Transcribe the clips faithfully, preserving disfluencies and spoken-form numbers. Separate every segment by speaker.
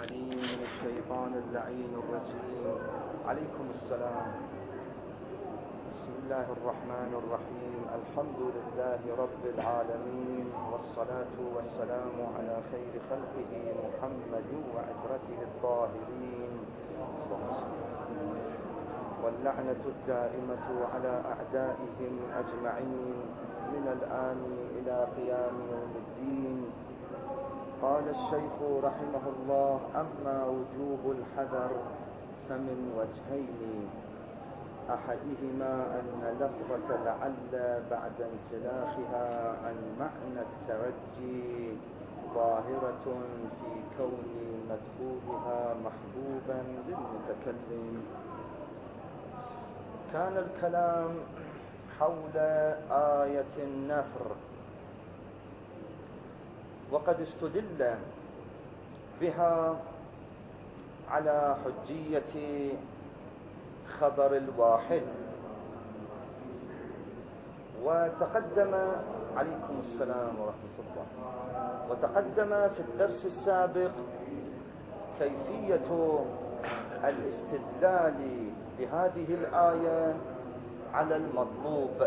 Speaker 1: العليم من الشيطان اللعين الرجيم. عليكم السلام. بسم الله الرحمن الرحيم. الحمد لله رب العالمين، والصلاة والسلام على خير خلقه محمد وعترته الطاهرين، واللعنة الدائمة على أعدائهم أجمعين من الآن إلى قيام يوم الدين. قال الشيخ رحمه الله: أما وجوب الحذر فمن وجهين، أحدهما أن لفظة لعل بعد انسلاخها عن معنى الترجي ظاهرة في كون مدخولها محبوبا للمتكلم. كان الكلام حول آية النفر، وقد استدل بها على حجية خبر الواحد، وتقدم عليكم السلام ورحمة الله وتقدم في الدرس السابق كيفية الاستدلال بهذه الآية على المطلوب،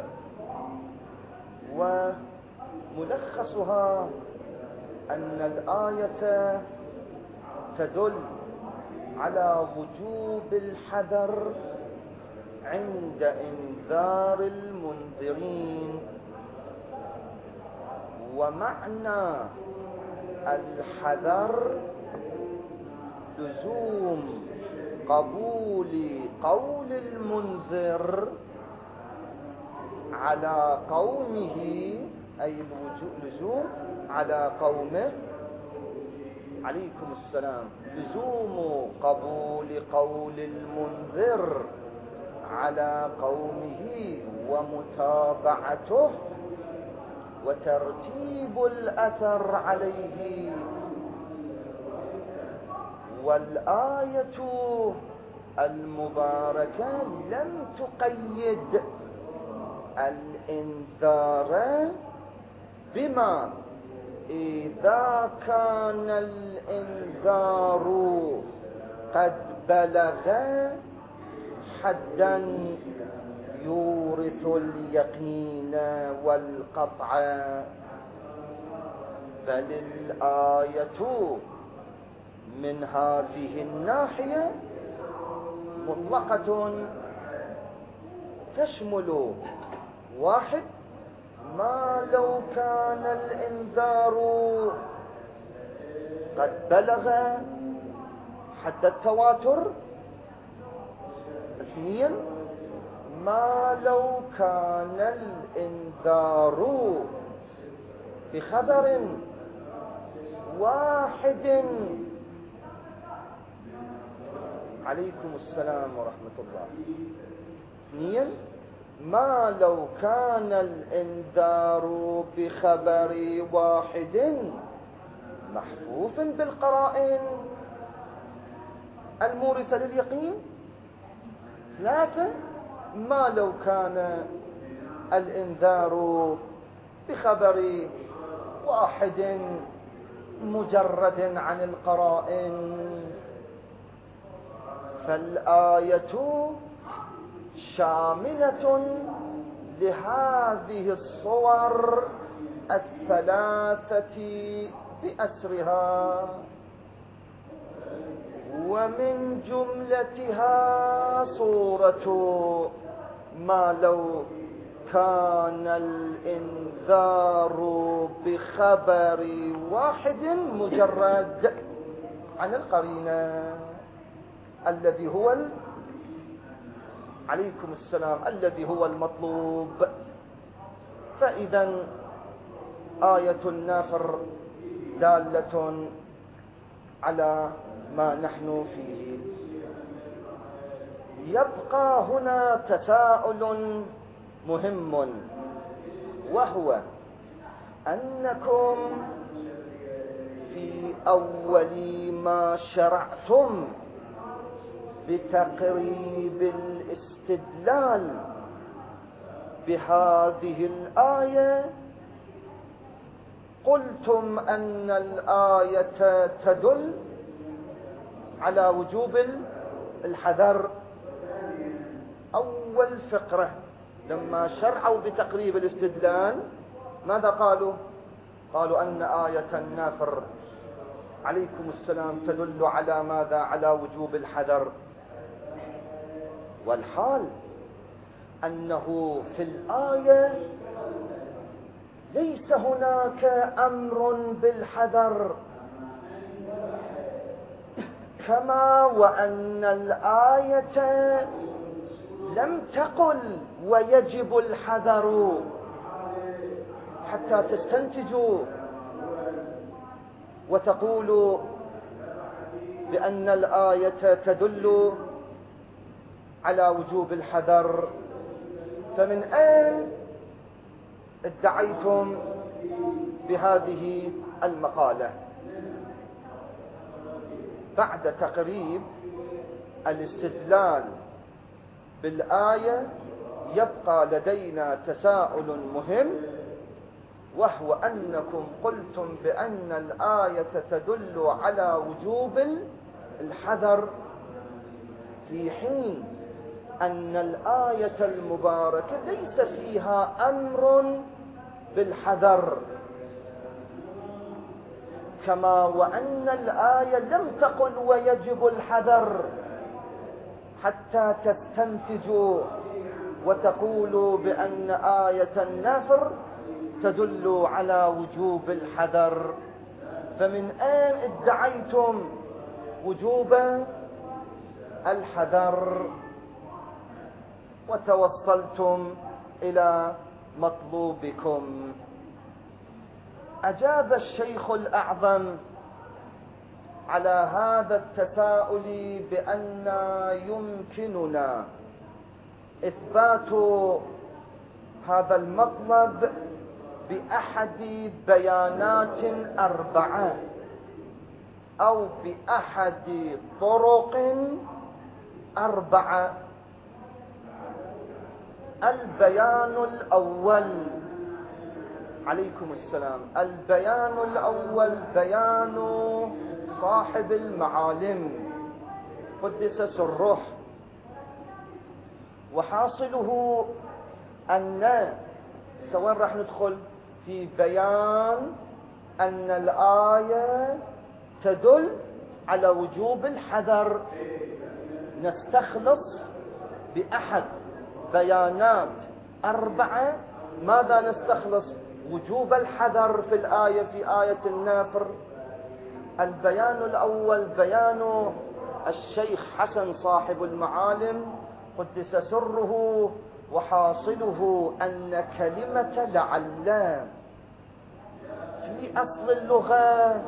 Speaker 1: وملخصها أن الآية تدل على وجوب الحذر عند إنذار المنذرين، ومعنى الحذر لزوم قبول قول المنذر على قومه، أي لزوم على قومه. عليكم السلام. لزوم قبول قول المنذر على قومه ومتابعته وترتيب الأثر عليه. والآية المباركة لم تقيد الإنذار بما إذا كان الإنذار قد بلغ حدا يورث اليقين والقطع، بل الآية من هذه الناحية مطلقة، تشمل واحد ما لو كان الإنذار قد بلغ حد التواتر، اثنين ما لو كان الإنذار بخبر واحد. عليكم السلام ورحمة الله. اثنين ما لو كان الإنذار بخبر واحد محفوف بالقرائن المورثة لليقين. ثلاثة ما لو كان الإنذار بخبر واحد مجرد عن القرائن. فالآية شاملة لهذه الصور الثلاثة بأسرها، ومن جملتها صورة ما لو كان الإنذار بخبر واحد مجرد عن القرينة، الذي هو ال... عليكم السلام الذي هو المطلوب. فإذا آية النفر دالة على ما نحن فيه. يبقى هنا تساؤل مهم، وهو أنكم في أول ما شرعتم بتقريب الاستدلال بهذه الآية قلتم أن الآية تدل على وجوب الحذر. أول فقرة لما شرعوا بتقريب الاستدلال ماذا قالوا؟ قالوا أن آية النافر عليكم السلام تدل على ماذا؟ على وجوب الحذر. والحال أنه في الآية ليس هناك أمر بالحذر، كما وأن الآية لم تقل ويجب الحذر حتى تستنتجوا وتقولوا بأن الآية تدل على وجوب الحذر. فمن أين ادعيتم بهذه المقالة؟ بعد تقريب الاستدلال بالآية يبقى لدينا تساؤل مهم، وهو أنكم قلتم بأن الآية تدل على وجوب الحذر، في حين أن الآية المباركة ليس فيها أمر بالحذر، كما وأن الآية لم تقل ويجب الحذر حتى تستنتجوا وتقولوا بأن آية النفر تدل على وجوب الحذر. فمن أين ادعيتم وجوب الحذر وتوصلتم إلى مطلوبكم؟ أجاب الشيخ الأعظم على هذا التساؤل بأن يمكننا إثبات هذا المطلب بأحد بيانات أربعة أو بأحد طرق أربعة. البيان الأول عليكم السلام، البيان الأول بيان صاحب المعالم قدس سره، وحاصله أن سواء راح ندخل في بيان أن الآية تدل على وجوب الحذر، نستخلص بأحد بيانات أربعة. ماذا نستخلص؟ وجوب الحذر في الآية، في آية النافر. البيان الأول بيان الشيخ حسن صاحب المعالم قدس سره، وحاصله أن كلمة لعل في أصل اللغة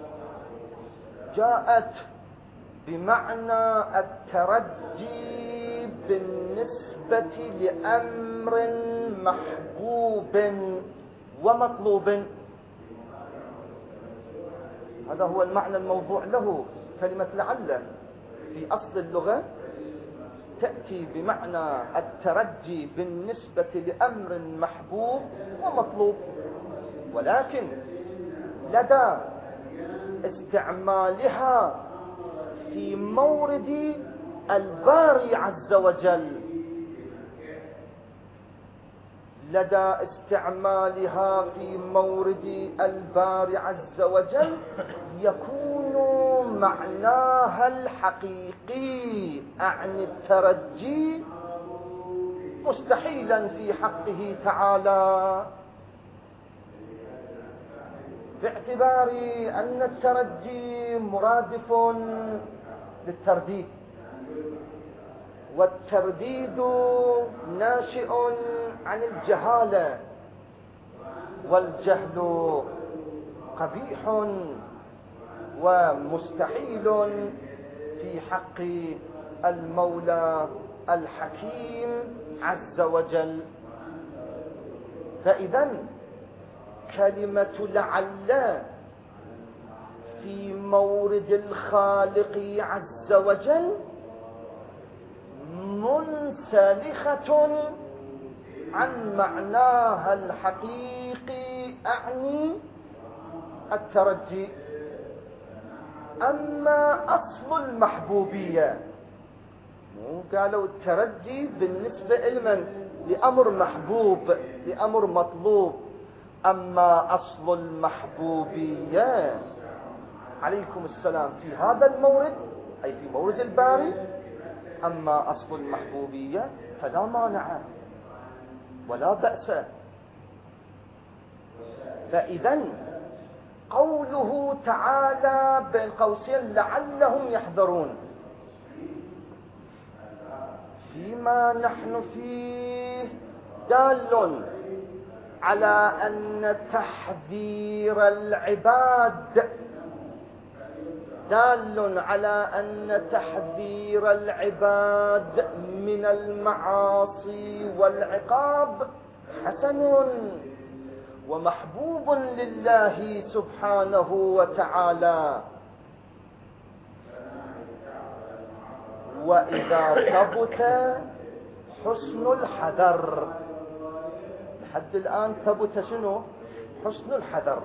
Speaker 1: جاءت بمعنى الترجي بالنسبة لأمر محبوب ومطلوب. هذا هو المعنى الموضوع له. كلمة لعل في أصل اللغة تأتي بمعنى الترجي بالنسبة لأمر محبوب ومطلوب، ولكن لدى استعمالها في مورد الباري عز وجل، لدى استعمالها في مورد الباري عز وجل يكون معناها الحقيقي عن الترجي مستحيلا في حقه تعالى، باعتبار أن الترجي مرادف للترديد، والترديد ناشئ عن الجهالة، والجهل قبيح ومستحيل في حق المولى الحكيم عز وجل. فإذا كلمة لعل في مورد الخالق عز وجل منسلخة عن معناها الحقيقي أعني الترجي. أما أصل المحبوبية، مو قالوا الترجي بالنسبة لمن؟ لأمر محبوب، لأمر مطلوب. أما أصل المحبوبية عليكم السلام في هذا المورد، أي في مورد الباري، أما أصل المحبوبية فلا مانع ولا بأس. فإذا قوله تعالى بين قوسين لعلهم يحذرون، فيما نحن فيه دال على أن تحذير العباد دال على أن تحذير العباد من المعاصي والعقاب حسن ومحبوب لله سبحانه وتعالى. وإذا ثبت حسن الحذر، لحد الآن ثبت شنو؟ حسن الحذر،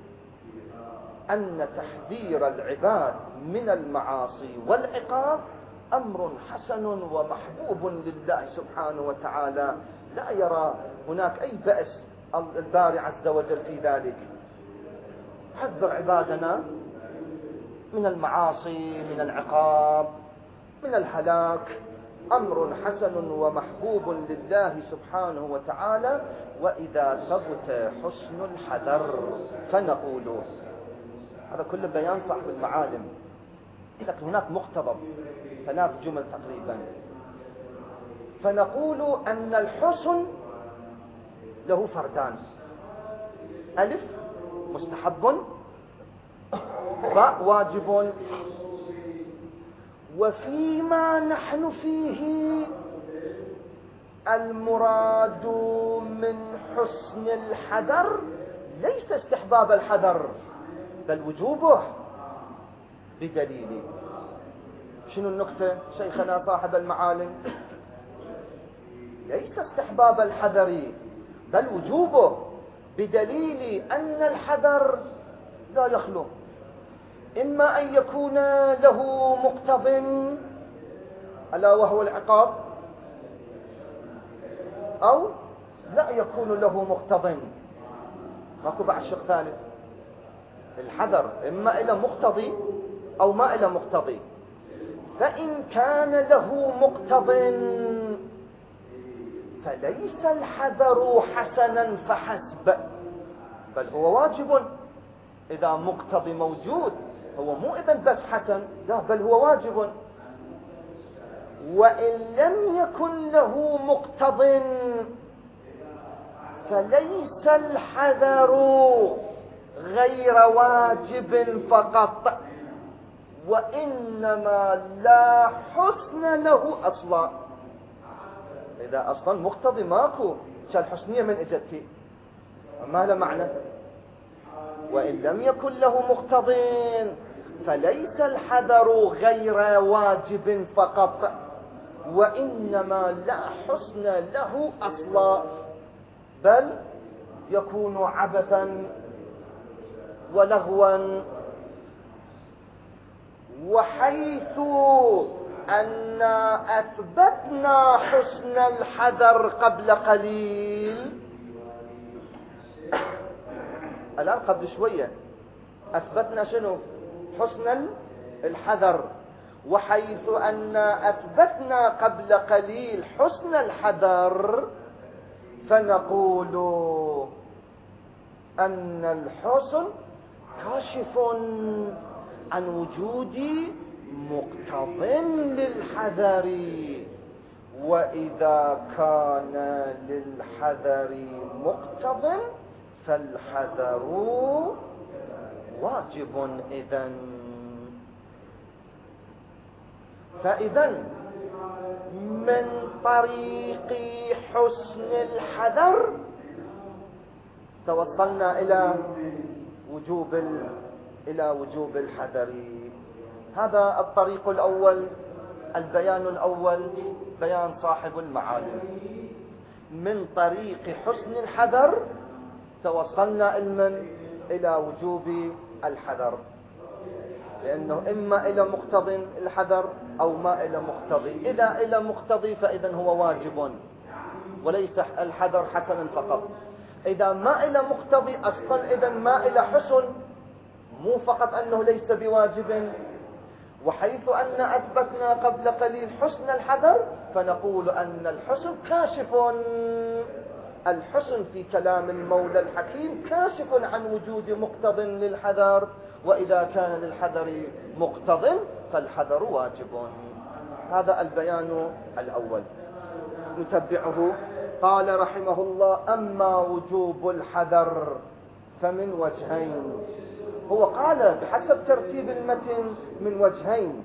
Speaker 1: أن تحذير العباد من المعاصي والعقاب أمر حسن ومحبوب لله سبحانه وتعالى، لا يرى هناك أي بأس الباري عز وجل في ذلك. حذر عبادنا من المعاصي، من العقاب، من الهلاك، أمر حسن ومحبوب لله سبحانه وتعالى. وإذا ثبت حسن الحذر فنقول، هذا كله بيان صاحب المعالم، لكن هناك مقتضب ثلاث جمل تقريبا. فنقول أن الحسن له فردان: ألف مستحب، باء واجب. وفيما نحن فيه المراد من حسن الحذر ليس استحباب الحذر بل وجوبه، بدليل شنو النكتة شيخنا صاحب المعالم؟ ليس استحباب الحذر بل وجوبه، بدليل أن الحذر لا يخلو إما أن يكون له مقتض ألا وهو العقاب، أو لا يكون له مقتض، ماكو بعد شق ثالث. الحذر إما إلى مقتضي أو ما إلى مقتضي. فإن كان له مقتض فليس الحذر حسنا فحسب، بل هو واجب. إذا مقتضي موجود هو مو إذن بس حسن، لا بل هو واجب. وإن لم يكن له مقتض فليس الحذر غير واجب فقط، وإنما لا حسن له أصلا. إذا أصلا مقتضي ماكو، كالحسنية من إجتك ما له معنى. وإن لم يكن له مقتض فليس الحذر غير واجب فقط، وإنما لا حسن له أصلا، بل يكون عبثا ولغوا. وحيث أن أثبتنا حسن الحذر قبل قليل، الآن قبل شوية أثبتنا شنو؟ حسن الحذر. وحيث أن أثبتنا قبل قليل حسن الحذر فنقول أن الحسن كاشف عن وجود مقتض للحذر، وإذا كان للحذر مقتض فالحذر واجب إذن. فإذن من طريق حسن الحذر توصلنا إلى وجوب ال... إلى وجوب الحذر. هذا الطريق الأول، البيان الأول، بيان صاحب المعالم. من طريق حسن الحذر توصلنا المن إلى وجوب الحذر. لأنه إما إلى مقتضي الحذر أو ما إلى مقتضي. إذا إلى مقتضي فإذا هو واجب وليس الحذر حسنا فقط. إذا ما إلى مقتضي أصلا إذا ما إلى حسن، مو فقط أنه ليس بواجب. وحيث أن أثبتنا قبل قليل حسن الحذر فنقول أن الحسن كاشف، الحسن في كلام المولى الحكيم كاشف عن وجود مقتض للحذر، وإذا كان للحذر مقتض فالحذر واجب. هذا البيان الأول. نتبعه. قال رحمه الله: أما وجوب الحذر فمن وجهين. هو قال بحسب ترتيب المتن من وجهين،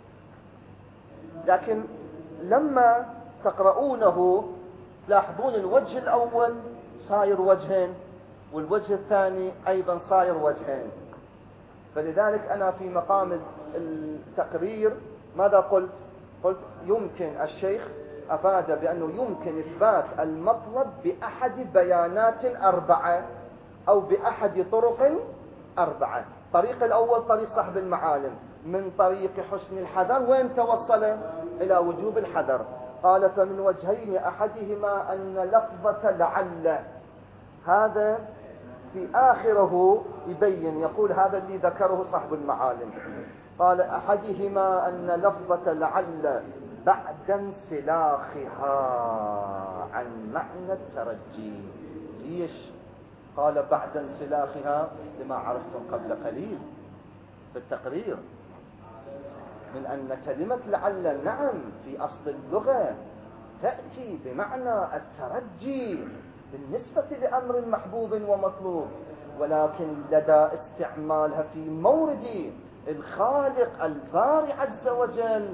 Speaker 1: لكن لما تقرؤونه تلاحظون الوجه الأول صاير وجهين والوجه الثاني أيضا صاير وجهين. فلذلك أنا في مقام التقرير ماذا قلت؟ قلت يمكن الشيخ أفاد بأنه يمكن إثبات المطلب بأحد بيانات أربعة أو بأحد طرق أربعة. الطريق الأول طريق صاحب المعالم من طريق حسن الحذر، وين توصل؟ إلى وجوب الحذر. قال: فمن وجهين، أحدهما أن لفظة لعل، هذا في آخره يبين، يقول هذا اللي ذكره صاحب المعالم. قال: أحدهما أن لفظة لعل بعد انسلاخها عن معنى الترجي. ليش قال بعد انسلاخها؟ لما عرفتم قبل قليل بالتقرير من أن كلمة لعل نعم في أصل اللغة تأتي بمعنى الترجي بالنسبة لأمر محبوب ومطلوب، ولكن لدى استعمالها في مورد الخالق الباري عز وجل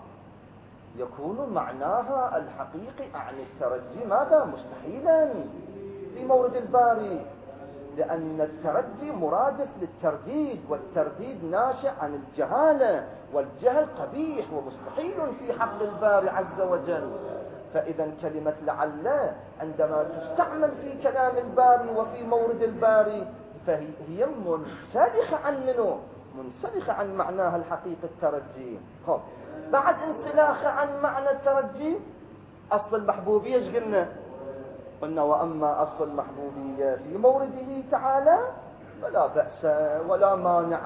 Speaker 1: يكون معناها الحقيقي عن الترجي ماذا؟ مستحيلا في مورد الباري، لأن الترجي مرادف للترديد، والترديد ناشئ عن الجهالة، والجهل قبيح ومستحيل في حق الباري عز وجل. فإذا كلمة لعل عندما تستعمل في كلام الباري وفي مورد الباري فهي منسلخة عن منه، منسلخة عن معناها الحقيقي الترجي. خب بعد انسلاخة عن معنى الترجي أصل المحبوبية ايش قلنا؟ قلنا: وأما أصل المحبوبية في مورده تعالى فلا بأس ولا مانع.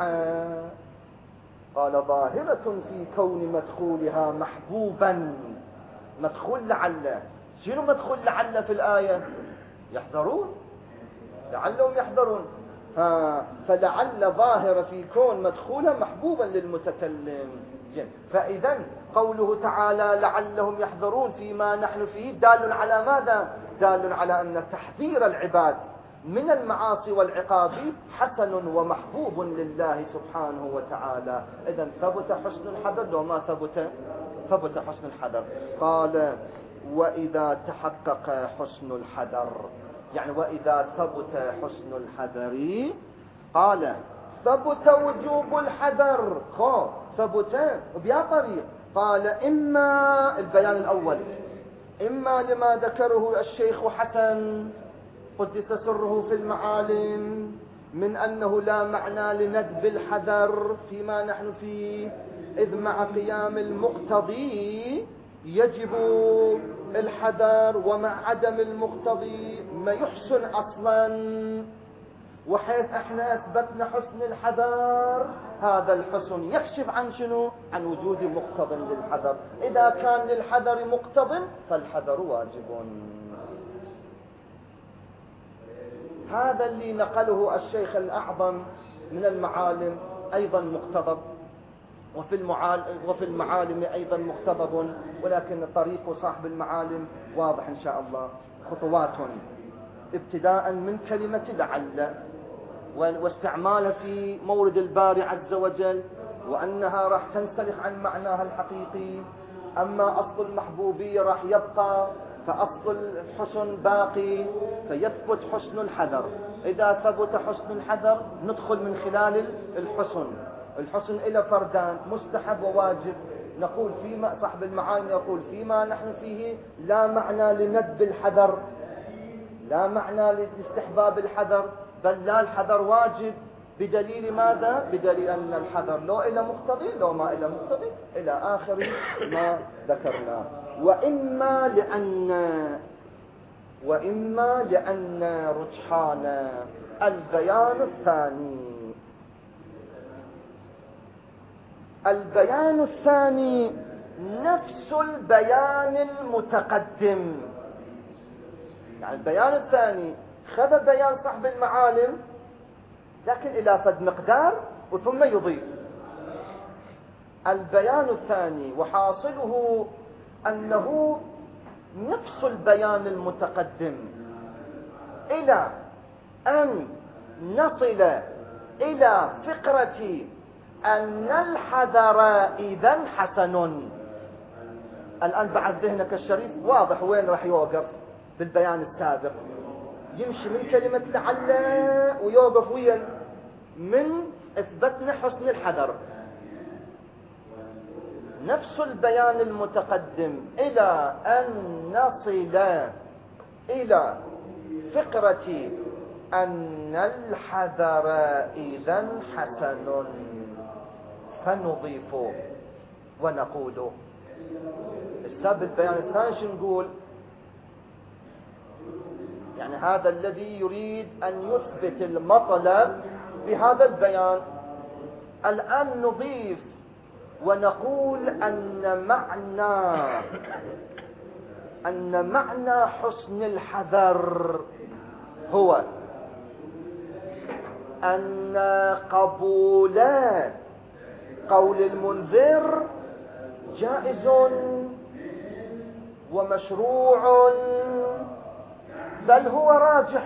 Speaker 1: قال: ظاهرة في كون مدخولها محبوبا. مدخول لعل، شنو مدخول لعل في الآية؟ يحذرون، لعلهم يحذرون. ها فلعل ظاهرة في كون مدخولها محبوبا للمتكلم. فإذا قوله تعالى لعلهم يحذرون فيما نحن فيه دال على ماذا؟ دال على أن تحذير العباد من المعاصي والعقاب حسن ومحبوب لله سبحانه وتعالى. إذا ثبت حسن الحذر وما ثبت ثبت حسن الحذر. قال: وإذا تحقق حسن الحذر، يعني وإذا ثبت حسن الحذر، قال: ثبت وجوب الحذر. خو ثبت بيا طريق. قال: إما البيان الأول، إما لما ذكره الشيخ حسن قدس سره في المعالم من أنه لا معنى لندب الحذر فيما نحن فيه، إذ مع قيام المقتضي يجب الحذر، ومع عدم المقتضي ما يحسن أصلا. وحيث احنا اثبتنا حسن الحذر، هذا الحسن يكشف عن شنو؟ عن وجود مقتض للحذر. إذا كان للحذر مقتض فالحذر واجب. هذا اللي نقله الشيخ الأعظم من المعالم أيضا مقتضب، وفي المعالم, وفي المعالم أيضا مقتضب، ولكن طريق صاحب المعالم واضح إن شاء الله. خطوات ابتداء من كلمة لعل واستعمالها في مورد الباري عز وجل، وأنها راح تنسلخ عن معناها الحقيقي. أما أصل المحبوبية راح يبقى، فأصل الحسن باقي، فيثبت حسن الحذر. إذا ثبت حسن الحذر ندخل من خلال الحسن. الحسن إلى فردان: مستحب وواجب. نقول فيما صاحب المعاني يقول فيما نحن فيه لا معنى لندب الحذر، لا معنى لاستحباب الحذر، بل لا الحذر واجب، بدليل ماذا؟ بدليل أن الحذر لو إلى مقتضي لو ما إلى مقتضي إلى آخر ما ذكرنا. وإما لأن وإما لأن رجحان البيان الثاني البيان الثاني نفس البيان المتقدم. يعني البيان الثاني خذ بيان صاحب المعالم لكن إلى فد مقدار وثم يضيف. البيان الثاني وحاصله أنه نفس البيان المتقدم إلى أن نصل إلى فقرة أن الحذر إذن حسن. الآن بعد ذهنك الشريف واضح وين راح يوقف بالبيان السابق. يمشي من كلمة لعل ويوقف وين من إثبتنا حسن الحذر. نفس البيان المتقدم إلى أن نصل إلى فقرة أن الحذر إذن حسن فنضيف ونقول. السابق البيان الثاني شو نقول؟ يعني هذا الذي يريد أن يثبت المطلب بهذا البيان. الآن نضيف ونقول أن معنى أن معنى حسن الحذر هو أن قبول قول المنذر جائز ومشروع بل هو راجح.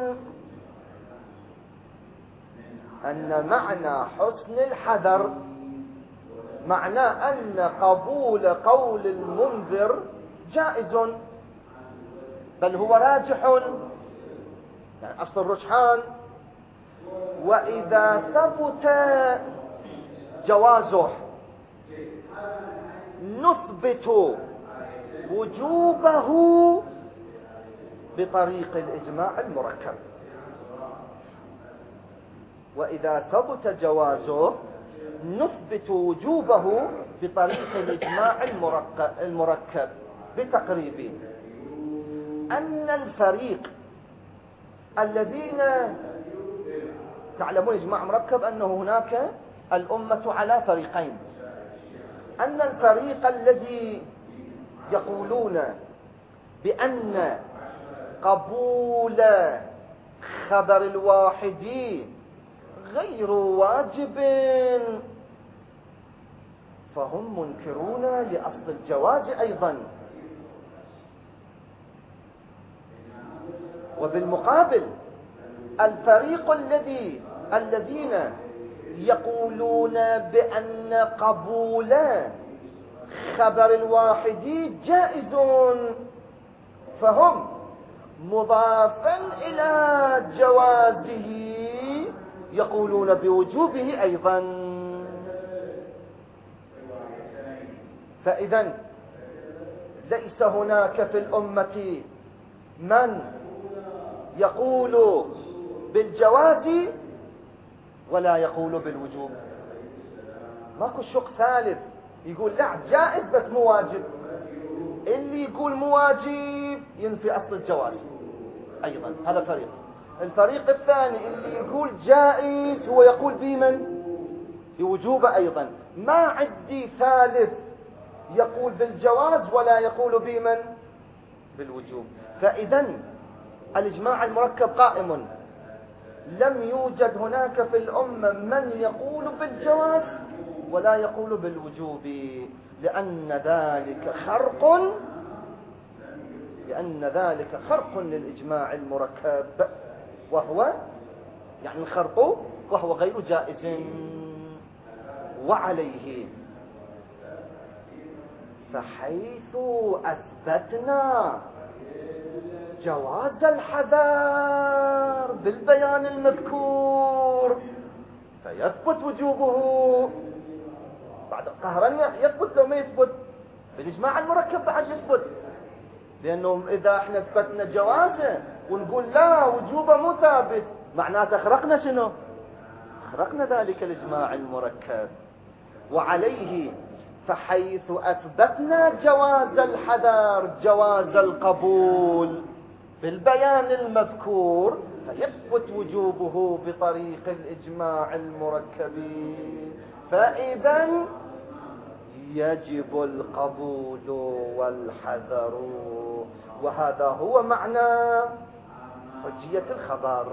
Speaker 1: أن معنى حسن الحذر معناه أن قبول قول المنذر جائز بل هو راجح. يعني أصل الرجحان وإذا ثبت جوازه نثبت وجوبه بطريق الإجماع المركب. وإذا ثبت جوازه نثبت وجوبه بطريق الإجماع المركب بتقريب أن الفريق الذين تعلمون إجماع مركب أنه هناك الأمة على فريقين. أن الفريق الذي يقولون بأن قبول خبر الواحد غير واجب فهم منكرون لأصل الجواز أيضا. وبالمقابل الفريق الذي الذين يقولون بأن قبول خبر الواحد جائز فهم مضافا إلى جوازه يقولون بوجوبه أيضا. فإذا ليس هناك في الأمة من يقول بالجواز ولا يقول بالوجوب. ماكو شق ثالث يقول لا جائز بس مو واجب. اللي يقول مو واجب ينفي أصل الجواز أيضا. هذا فريق. الفريق الثاني اللي يقول جائز هو يقول بمن؟ بوجوب أيضا. ما عندي ثالث يقول بالجواز ولا يقول بمن؟ بالوجوب. فإذا الإجماع المركب قائم. لم يوجد هناك في الأمة من يقول بالجواز ولا يقول بالوجوب لأن ذلك خرق لأن ذلك خرق للإجماع المركب وهو يعني الخرق وهو غير جائز. وعليه فحيث أثبتنا جواز الحذر بالبيان المذكور فيثبت وجوبه بعد قهرا. يثبت لو ما يثبت بالإجماع المركب بعد يثبت. لأنه إذا احنا اثبتنا جوازه ونقول لا وجوبه مو ثابت معناته خرقنا شنو؟ استغرقنا ذلك الإجماع المركب. وعليه فحيث أثبتنا جواز الحذر جواز القبول بالبيان المذكور فيثبت وجوبه بطريق الإجماع المركب، فإذا يجب القبول والحذر. وهذا هو معنى حجية الخبر.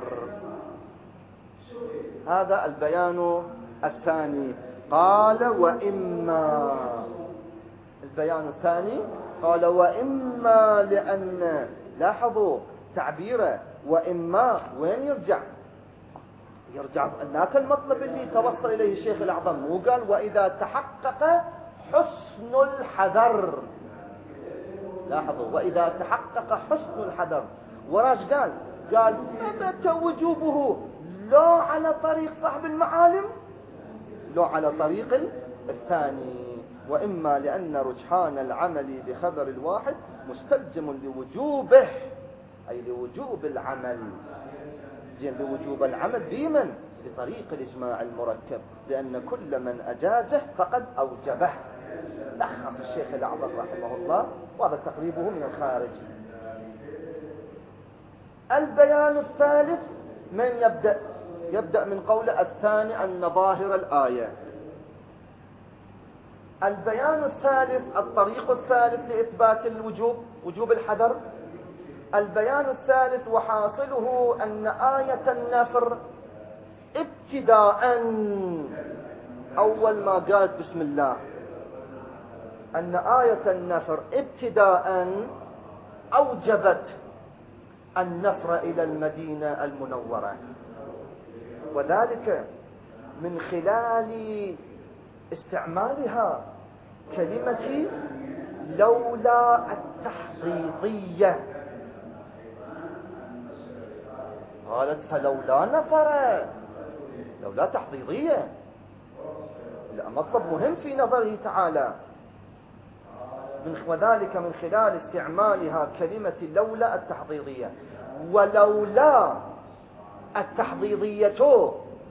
Speaker 1: هذا البيان الثاني. قال وإما، البيان الثاني قال وإما، لأن لاحظوا تعبيره وإما وين يرجع؟ يرجع هناك المطلب اللي توصل إليه الشيخ الأعظم، مو قال وإذا تحقق حسن الحذر. لاحظوا وإذا تحقق حسن الحذر، وراش قال؟ قال ثبت وجوبه لا على طريق صاحب المعالم لا على طريق الثاني. وإما لأن رجحان العمل بخبر الواحد مستلزم لوجوبه، أي لوجوب العمل، زين لوجوب العمل بمن؟ بطريق الإجماع المركب، لأن كل من أجازه فقد أوجبه. لخص الشيخ الأعظم رحمه الله، وهذا تقريبه من الخارج. البيان الثالث من يبدأ؟ يبدأ من قول الثاني أن ظاهر الآية. البيان الثالث الطريق الثالث لإثبات الوجوب، وجوب الحذر. البيان الثالث وحاصله أن آية النفر ابتداء أول ما قالت بسم الله، أن آية النفر ابتداء أوجبت النفر إلى المدينة المنورة، وذلك من خلال استعمالها كلمة لولا التحضيضية. قالت فلولا نفر، لولا تحضيضية، لا مطلب مهم في نظره تعالى، وذلك من خلال استعمالها كلمة لولا التحضيضية. ولولا التحضيضية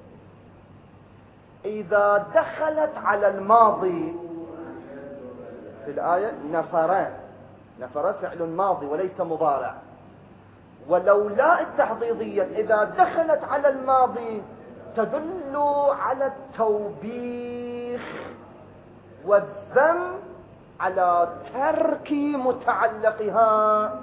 Speaker 1: إذا دخلت على الماضي في الآية نفر، نفر فعل ماضي وليس مضارع. ولولا التحضيضية إذا دخلت على الماضي تدل على التوبيخ والذم على ترك متعلقها.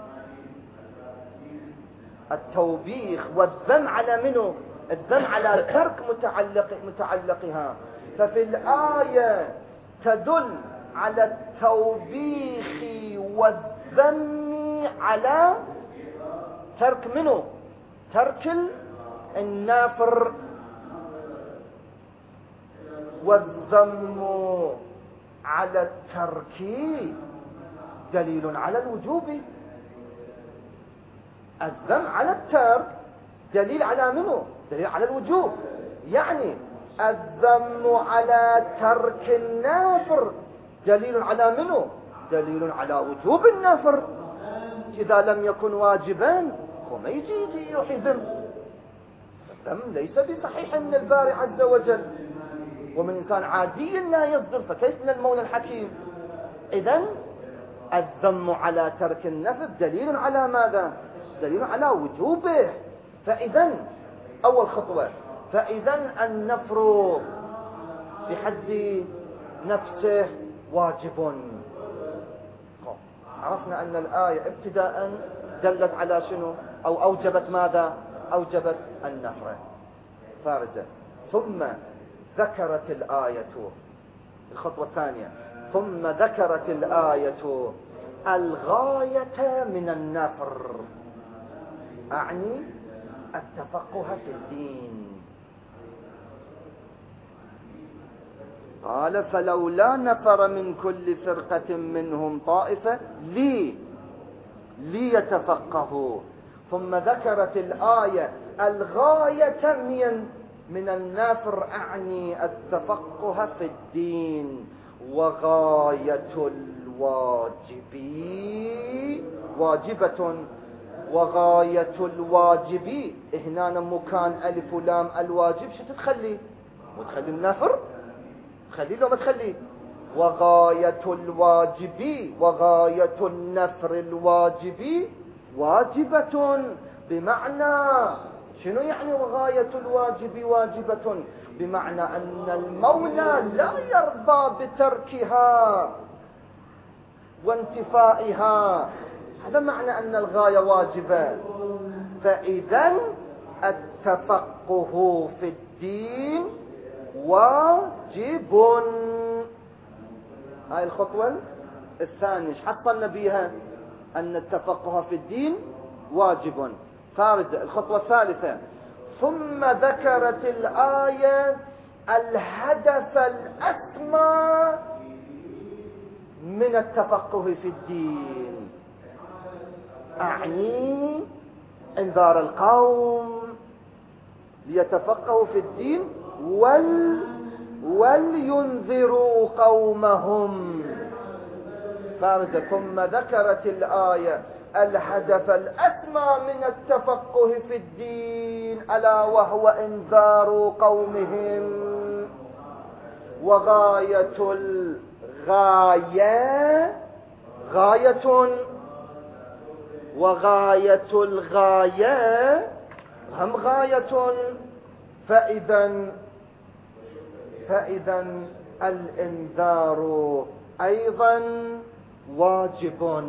Speaker 1: التوبيخ والذم على منه؟ الذم على ترك متعلق متعلقها. ففي الآية تدل على التوبيخ والذم على ترك منه؟ ترك النافر، والذم على الترك دليل على الوجوب. الذم على الترك دليل على منه؟ دليل على الوجوب. يعني الذم على ترك النافر دليل على منه؟ دليل على وجوب النافر. إذا لم يكن واجبا وما يجي يجي يروح يذم. الذم ليس بصحيح من الباري عز وجل، ومن إنسان عادي لا يصدر، فكيف من المولى الحكيم؟ إذن الذم على ترك النفر دليل على ماذا؟ دليل على وجوبه. فإذن أول خطوة، فإذن النفر بحد نفسه واجب. عرفنا أن الآية ابتداء دلت على شنو؟ أو أوجبت ماذا؟ أوجبت النفر فارجة. ثم ذكرت الآية الخطوة الثانية، ثم ذكرت الآية الغاية من النفر، أعني التفقه في الدين. قال فلولا نفر من كل فرقة منهم طائفة لي ليتفقهوا. ثم ذكرت الآية الغاية من من النفر، أعني التفقه في الدين. وغاية الواجب واجبة، وغاية الواجب هنا مكان ألف لام الواجب شو تتخلي؟ وتخلي النفر خليه لو ما تخليه. وغاية الواجب وغاية النفر الواجب واجبة، بمعنى شنو يعني وغاية الواجب واجبة؟ بمعنى أن المولى لا يرضى بتركها وانتفائها، هذا معنى أن الغاية واجبة. فإذا التفقه في الدين واجب. هاي الخطوة الثانية حصلنا بها أن التفقه في الدين واجب. فارجة الخطوة الثالثة، ثم ذكرت الآية الهدف الأسمى من التفقه في الدين، أعني انذار القوم ليتفقهوا في الدين وال ولينذروا قومهم. فارجة ثم ذكرت الآية الهدف الأسمى من التفقه في الدين، ألا وهو إنذار قومهم. وغاية الغاية غاية وغاية الغاية هم غاية. فإذا فإذا الإنذار أيضا واجب.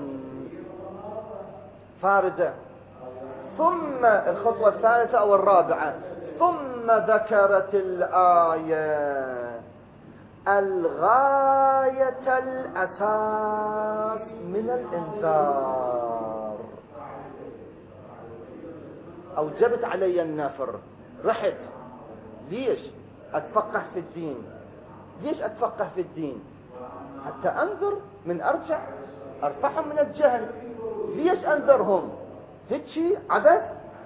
Speaker 1: فارزة ثم الخطوة الثالثة أو الرابعة، ثم ذكرت الآية الغاية الأساس من الإنذار. أوجبت علي النفر، رحت ليش أتفقه في الدين؟ ليش أتفقه في الدين؟ حتى أنذر من أرجع أرفعهم من الجهل. ليش أنذرهم؟ هيك عبث؟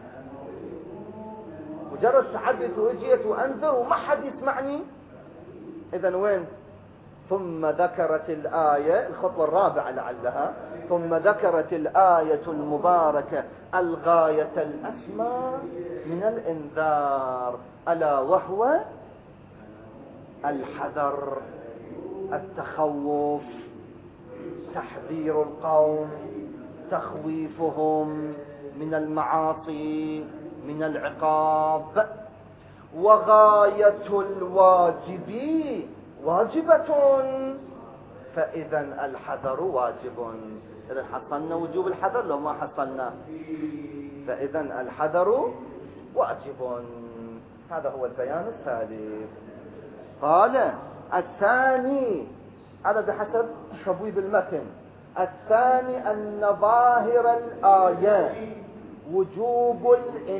Speaker 1: مجرد تعبت وجيت وأنذر وما حد يسمعني؟ إذن وين؟ ثم ذكرت الآية الخطوة الرابعة لعلها، ثم ذكرت الآية المباركة الغاية الأسمى من الإنذار، ألا وهو الحذر، التخوف، تحذير القوم، تخويفهم من المعاصي من العقاب. وغاية الواجب واجبة، فإذا الحذر واجب. إذا حصلنا وجوب الحذر لو ما حصلنا، فإذا الحذر واجب. هذا هو البيان الثالث. قال الثاني، هذا بحسب تبويب المتن، الثاني أن ظاهر الآية وجوب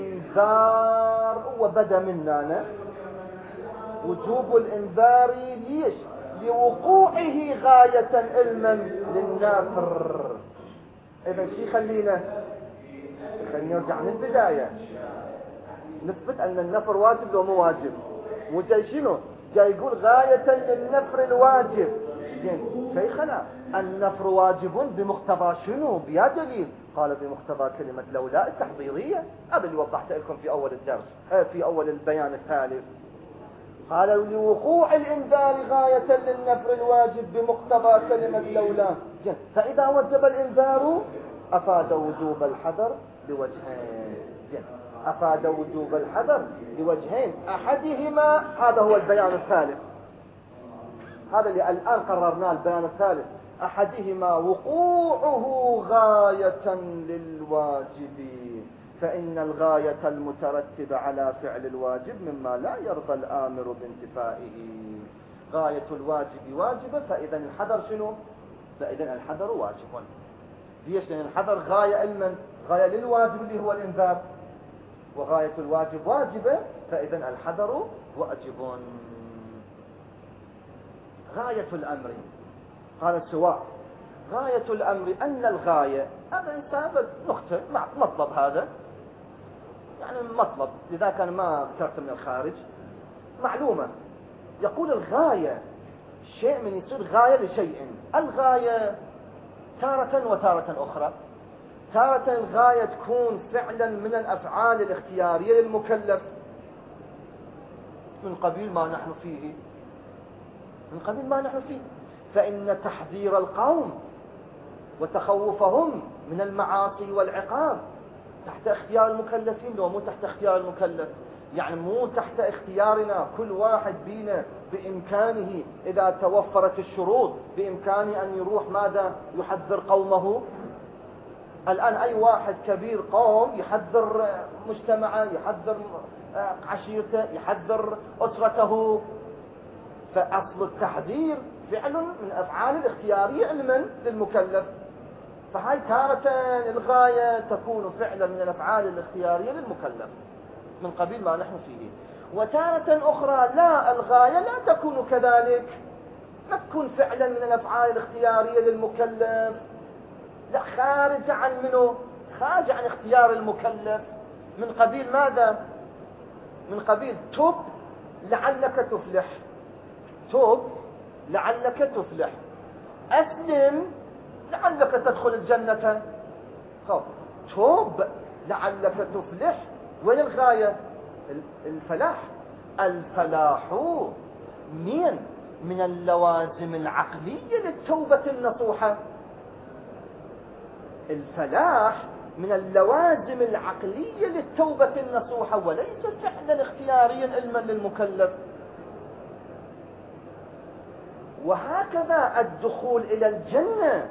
Speaker 1: الإنذار، وبدأ مننا وجوب الإنذار ليش؟ لوقوعه غاية علما للنافر. إذا شي خلينا خلينا نرجع من البداية نثبت أن النفر واجب لو مو واجب. وجاي شنو؟ جاي يقول غاية للنفر الواجب. زين شيخنا النفر واجب بمقتضى شنو؟ بيا دليل؟ قال بمقتضى كلمة لولا التحضيرية. هذا اللي وضحت لكم في أول الدرس، في أول البيان الثالث. قال لوقوع الإنذار غاية للنفر الواجب بمقتضى كلمة لولا. زين فإذا وجب الإنذار أفاد وجوب الحذر بوجهين. زين أفاد وجوب الحذر بوجهين، أحدهما هذا هو البيان الثالث، هذا اللي الآن قررناه البيان الثالث، أحدهما وقوعه غاية للواجب، فإن الغاية المترتبة على فعل الواجب مما لا يرضى الآمر بانتفائه. غاية الواجب واجبة، فإذا الحذر شنو؟ فإذا الحذر واجب. ليش؟ لأن الحذر غاية علما، غاية للواجب اللي هو الإنذار، وغاية الواجب واجبة، فإذا الحذر واجب. غاية الأمر قال سواء غاية الأمر أن الغاية هذا يسابق نقطة مع مطلب، هذا يعني مطلب إذا كان ما ذكرت من الخارج معلومة. يقول الغاية شيء من يصير غاية لشيء. الغاية تارة وتارة أخرى، تارة الغاية تكون فعلا من الأفعال الاختيارية للمكلف، من قبيل ما نحن فيه، من قبيل ما نحن فيه. فإن تحذير القوم وتخوفهم من المعاصي والعقاب تحت اختيار المكلفين، لو مو تحت اختيار المكلف، يعني مو تحت اختيارنا. كل واحد بينا بإمكانه إذا توفرت الشروط بإمكانه أن يروح ماذا يحذر قومه. الآن أي واحد كبير قوم يحذر مجتمعه، يحذر عشيرته، يحذر أسرته. فأصل التحذير فعل من أفعال الاختيارية علما للمكلف. فهاي تارة الغاية تكون فعلا من الأفعال الاختيارية للمكلف من قبيل ما نحن فيه، وتارة أخرى لا، الغاية لا تكون كذلك، ما تكون فعلا من الأفعال الاختيارية للمكلف، لا، خارج عن منه، خارج عن اختيار المكلف. من قبيل ماذا؟ من قبيل تب لعلك تفلح، تب لعلك تفلح، أسلم لعلك تدخل الجنة. توب لعلك تفلح، وين الغاية؟ الفلاح. الفلاح من من اللوازم العقلية للتوبة النصوحة. الفلاح من اللوازم العقلية للتوبة النصوحة، وليس فعلا اختياريا علما للمكلف. وهكذا الدخول إلى الجنة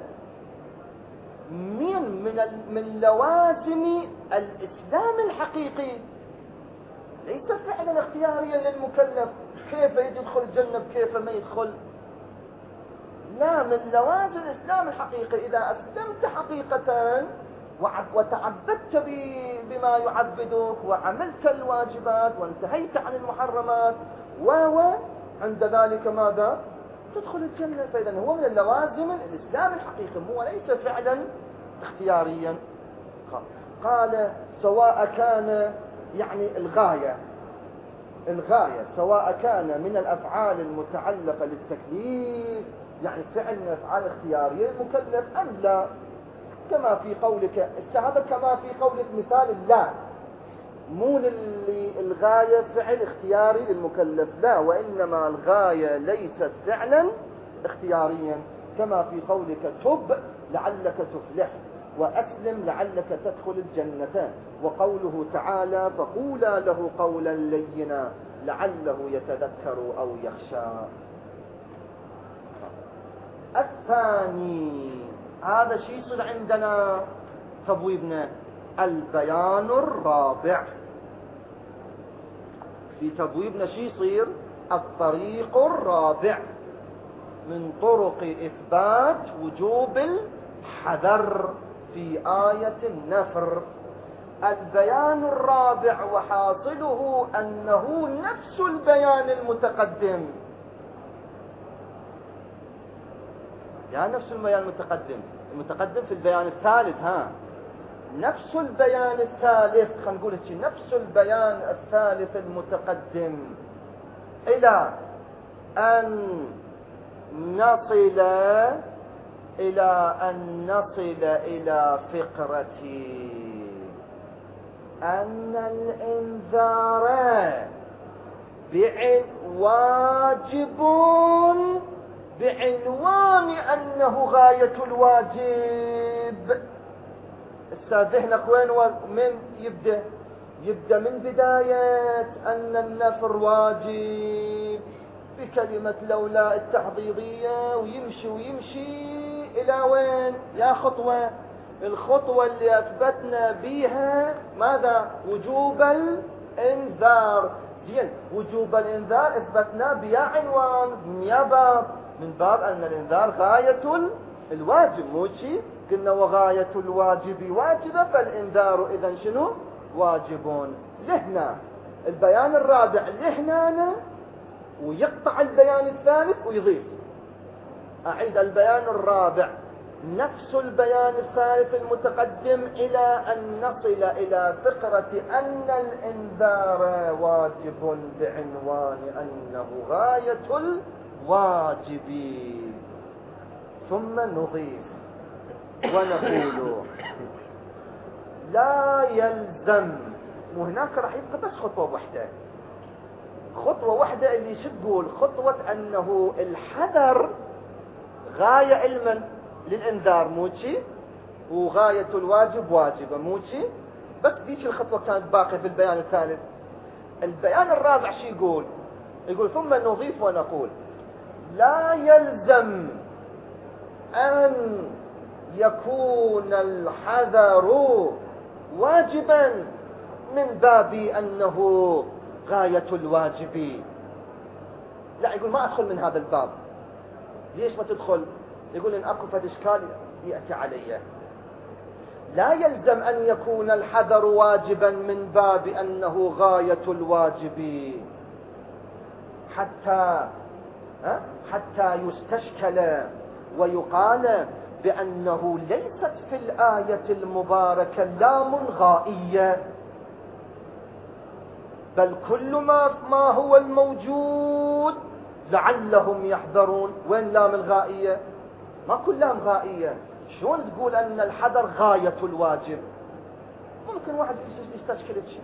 Speaker 1: من من من لوازم الإسلام الحقيقي، ليس فعلا اختياريا للمكلف. كيف يدخل الجنة كيف ما يدخل، لا، من لوازم الإسلام الحقيقي. إذا أسلمت حقيقة وتعبدت بما يعبدك وعملت الواجبات وانتهيت عن المحرمات وعند ذلك ماذا؟ تدخل الجنة. فإذا هو من اللوازم الإسلام الحقيقي، هو ليس فعلا اختياريا. قال سواء كان يعني الغاية الغاية سواء كان من الأفعال المتعلقة للتكليف، يعني فعل من الأفعال الاختيارية للمكلف أم لا، كما في قولك هذا، كما في قولك مثال لا، مو الغاية فعل اختياري للمكلف، لا، وإنما الغاية ليست فعلا اختياريا، كما في قولك تب لعلك تفلح وأسلم لعلك تدخل الجنة. وقوله تعالى فقولا له قولا لينا لعله يتذكر أو يخشى. الثاني، هذا شيء يصير عندنا تبويبنا البيان الرابع. في تبويبنا شيء يصير الطريق الرابع من طرق إثبات وجوب الحذر في آية النفر. البيان الرابع وحاصله أنه نفس البيان المتقدم، يعني نفس البيان المتقدم المتقدم في البيان الثالث، ها نفس البيان الثالث، خلينا نقول هيك، نفس البيان الثالث المتقدم، إلى أن نصل إلى أن نصل إلى فقرة أن الإنذار بعن واجب بعنوان أنه غاية الواجب. ذهنك وين ومن يبدأ؟ يبدأ من بداية أن النفر واجب بكلمة لولا التحضيضية، ويمشي ويمشي إلى وين؟ يا خطوة، الخطوة اللي أثبتنا بيها ماذا؟ وجوب الإنذار. زين، وجوب الإنذار أثبتنا بيا عنوان من يا باب، من باب أن الإنذار غاية الواجب، مو شيء قلنا وغاية الواجب واجبة، فالإنذار إذن شنو؟ واجبون. لهنا البيان الرابع لهنا ويقطع البيان الثالث ويضيف. أعيد البيان الرابع نفس البيان الثالث المتقدم إلى أن نصل إلى فقرة أن الإنذار واجب بعنوان أنه غاية الواجب، ثم نضيف ونقول لا يلزم، وهناك راح يبقى بس خطوة واحدة، خطوة واحدة اللي شو تقول؟ خطوة أنه الحذر غاية علما للإنذار موشي، وغاية الواجب واجبة موشي. بس ديش الخطوة كانت باقية في البيان الثالث. البيان الرابع شو يقول؟ يقول ثم نضيف ونقول لا يلزم أن يكون الحذر واجبا من باب أنه غاية الواجب. لا، يقول ما أدخل من هذا الباب. ليش ما تدخل؟ يقول إن أكو فد إشكال يأتي علي. لا يلزم أن يكون الحذر واجبا من باب أنه غاية الواجب حتى حتى يستشكل ويقال بأنه ليست في الآية المباركة لام غائية، بل كل ما ما هو الموجود لعلهم يحذرون. وين لام الغائية؟ ما كل لام غائية. شلون تقول أن الحذر غاية الواجب؟ ممكن واحد يستشكل شيء.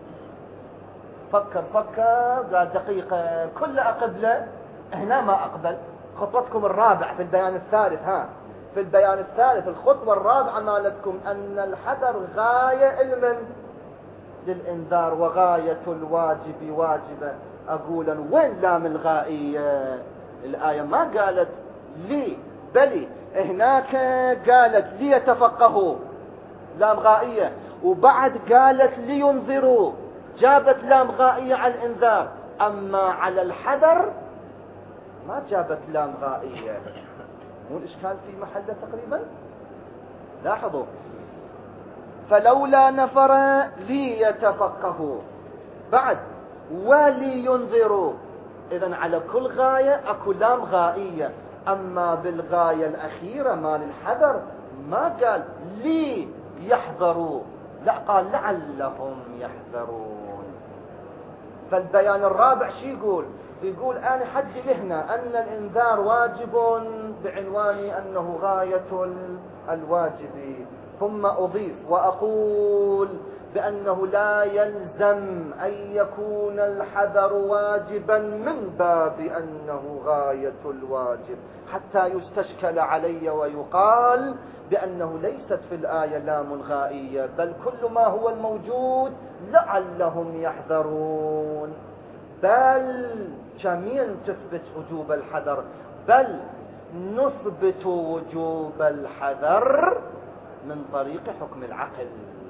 Speaker 1: فكر فكر قال دقيقة كلها أقبله، هنا ما أقبل. خطوتكم الرابع في البيان الثالث، ها في البيان الثالث الخطوة الرابعة مالتكم أن الحذر غاية علما للإنذار وغاية الواجب واجبة. أقول وين لام الغائية؟ الآية ما قالت لي، بل هناك قالت ليتفقهوا لام غائية، وبعد قالت لينذروا جابت لام غائية على الإنذار. أما على الحذر ما جابت لام غائية. مو الإشكال في محله تقريبا؟ لاحظوا فلولا نفر ليتفقهوا بعد ولينذروا. إذن على كل غاية أكو لام غائية. أما بالغاية الأخيرة مال الحذر ما قال لي يحذروا، لا قال لعلهم يحذرون. فالبيان الرابع شو يقول؟ يقول أنا حد لهنا أن الإنذار واجب بعنوان أنه غاية الواجب، ثم أضيف وأقول بأنه لا يلزم أن يكون الحذر واجبا من باب أنه غاية الواجب حتى يستشكل علي ويقال بأنه ليست في الآية لام غائية، بل كل ما هو الموجود لعلهم يحذرون. بل جميع تثبت وجوب الحذر، بل نثبت وجوب الحذر من طريق حكم العقل،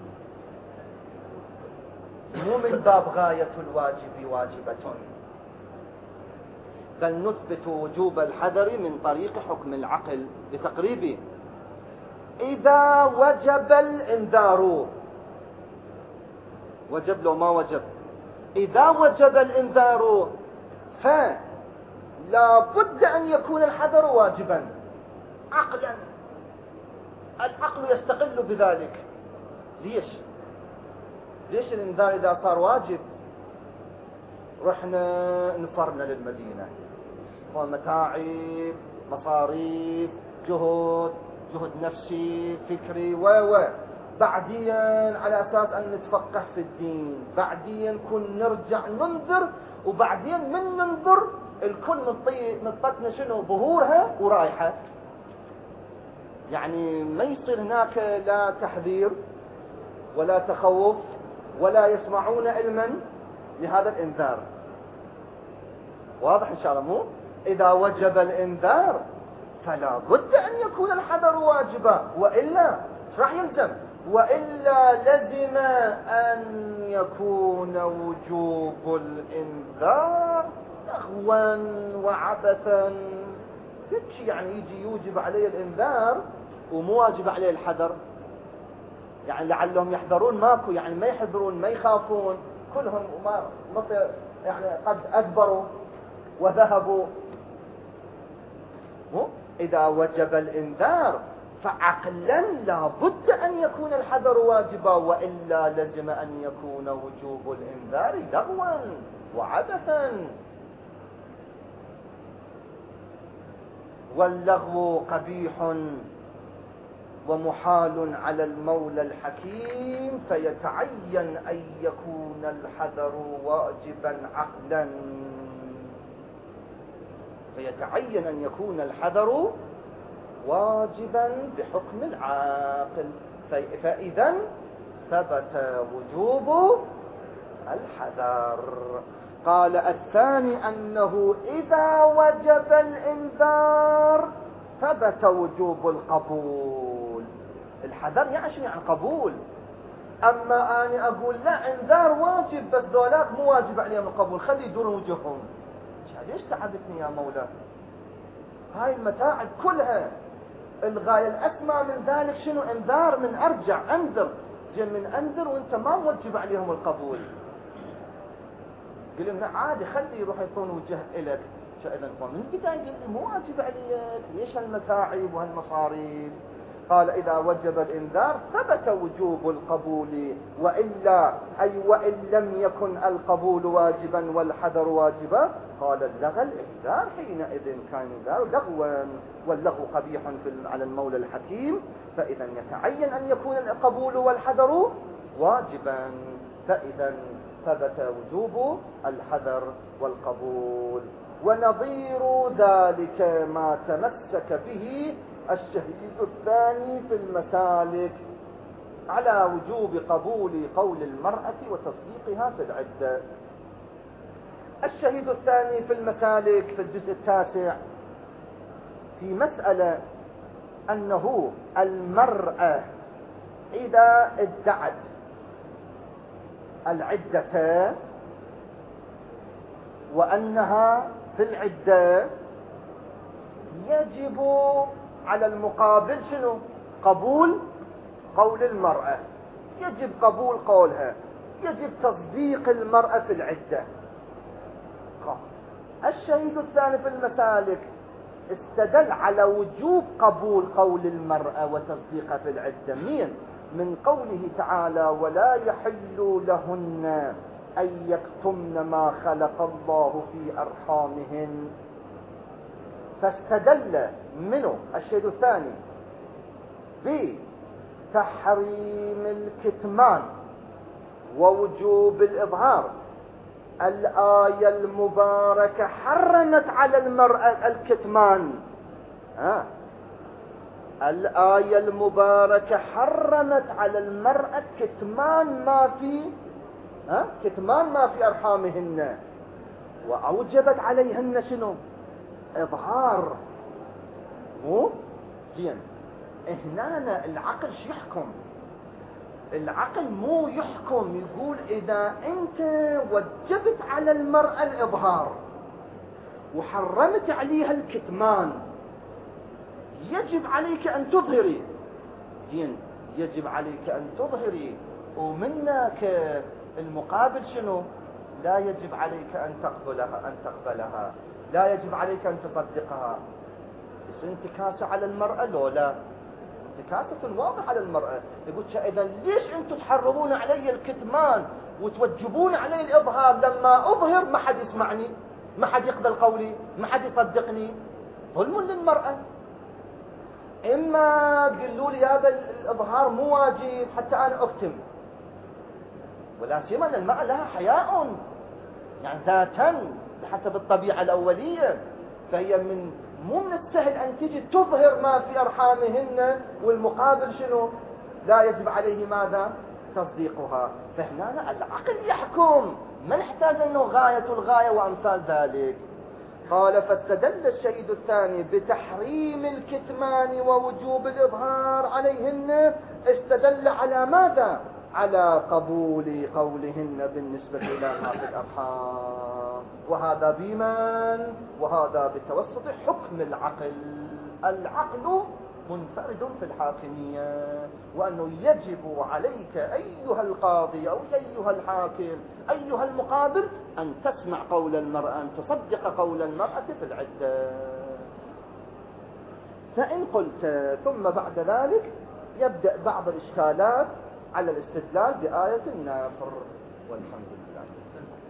Speaker 1: مو من باب غاية الواجب واجبة، بل نثبت وجوب الحذر من طريق حكم العقل بتقريبه. إذا وجب الإنذار، وجب لو ما وجب، إذا وجب الإنذار فلا بد أن يكون الحذر واجبا عقلا. العقل يستقل بذلك. ليش؟ ليش الإنذار إذا صار واجب؟ رحنا نفرنا للمدينة ومتاعب مصاريف جهد جهد نفسي فكري و و بعدين على أساس أن نتفقه في الدين، بعدين كن نرجع ننذر، وبعدين من ننذر الكل نطتنا شنو ظهورها ورايحة. يعني ما يصير هناك لا تحذير ولا تخوف ولا يسمعون علما لهذا الإنذار. واضح إن شاء الله؟ مو إذا وجب الإنذار فلا بد أن يكون الحذر واجبا، وإلا ايش راح يلزم؟ وإلا لزم أن يكون وجوب الإنذار لغوا وعبثا. يعني يجي يوجب عليه الإنذار ومو واجب عليه الحذر. يعني لعلهم يحذرون ماكو، يعني ما يحذرون ما يخافون، كلهم ما يعني قد أدبروا وذهبوا. إذا وجب الإنذار فعقلا لا بد أن يكون الحذر واجبا، وإلا لزم أن يكون وجوب الإنذار لغوا وعبثا. واللغو قبيح ومحال على المولى الحكيم، فيتعين أن يكون الحذر واجبا عقلا فيتعين أن يكون الحذر واجبا بحكم العاقل. فإذا ثبت وجوب الحذر. قال الثاني أنه إذا وجب الإنذار ثبت وجوب القبول. الحذر يعني شنو؟ يعني قبول. أما أنا أقول لا، إنذار واجب بس دولاك مو واجب عليهم القبول، خلي يدورون وجههم. ليش تعبتني يا مولا؟ هاي المتاعب كلها الغاية الأسمى من ذلك شنو؟ انذار، من أرجع أنذر. زين من أنذر وانت ما موجب عليهم القبول، قل لهم عادي خلي يروح يطون وجه إلك. شأذن من البداية قل لي مو واجب عليك، ليش هالمتاعب وهالمصاريف؟ قال إذا وجب الإنذار ثبت وجوب القبول، وإلا أي وإن لم يكن القبول واجبا والحذر واجبا قال لغى الإنذار حينئذ، كان الإنذار لغوا، واللغو قبيح على المولى الحكيم. فإذا يتعين أن يكون القبول والحذر واجبا، فإذا ثبت وجوب الحذر والقبول. ونظير ذلك ما تمسك به الشهيد الثاني في المسالك على وجوب قبول قول المرأة وتصديقها في العدة. الشهيد الثاني في المسالك في الجزء التاسع في مسألة أنه المرأة إذا ادعت العدة وأنها في العدة يجب على المقابل شنو؟ قبول قول المرأة، يجب قبول قولها، يجب تصديق المرأة في العدة. الشهيد الثاني في المسالك استدل على وجوب قبول قول المرأة وتصديقها في العدة مين؟ من قوله تعالى ولا يحل لهن أن يكتمن ما خلق الله في أرحامهن. فاستدل منه الشهيد الثاني بتحريم الكتمان ووجوب الإظهار. الآية المباركة حرمت على المرأة الكتمان. آه. الآية المباركة حرمت على المرأة كتمان ما في آه؟ كتمان ما في أرحامهن، وأوجبت عليهن شنو؟ إظهار. مو زين هنا العقل شو يحكم؟ العقل مو يحكم يقول إذا أنت وجبت على المرأة الإظهار وحرمت عليها الكتمان يجب عليك أن تظهري. زين يجب عليك أن تظهري، ومنك المقابل شنو؟ لا يجب عليك أن تقبلها أن تقبلها لا يجب عليك أن تصدقها. بس انتكاسة على المرأة لو لا انتكاسة واضحة على المرأة. يقول إذا ليش أنتم تحرمون علي الكتمان وتوجبون علي الإظهار؟ لما أظهر ما حد يسمعني، ما حد يقبل قولي، ما حد يصدقني. ظلم للمرأة. إما قلوا لي هذا الإظهار مو واجب حتى أنا أكتم، ولا سيما أن المرأة لها حياء يعني ذاتا بحسب الطبيعة الأولية، فهي من مو من السهل أن تجي تظهر ما في أرحامهن والمقابل شنو؟ لا يجب عليه ماذا؟ تصديقها. فهنا العقل يحكم، ما نحتاج أنه غاية الغاية وأمثال ذلك. قال فاستدل الشهيد الثاني بتحريم الكتمان ووجوب الإظهار عليهن، استدل على ماذا؟ على قبول قولهن بالنسبة إلى ما في الأرحام. وهذا بمن؟ وهذا بتوسط حكم العقل. العقل منفرد في الحاكمية، وأنه يجب عليك أيها القاضي أو أيها الحاكم أيها المقابل أن تسمع قول المرأة، أن تصدق قول المرأة في العدة. فإن قلت ثم بعد ذلك يبدأ بعض الإشكالات على الاستدلال بآية النافر، والحمد لله.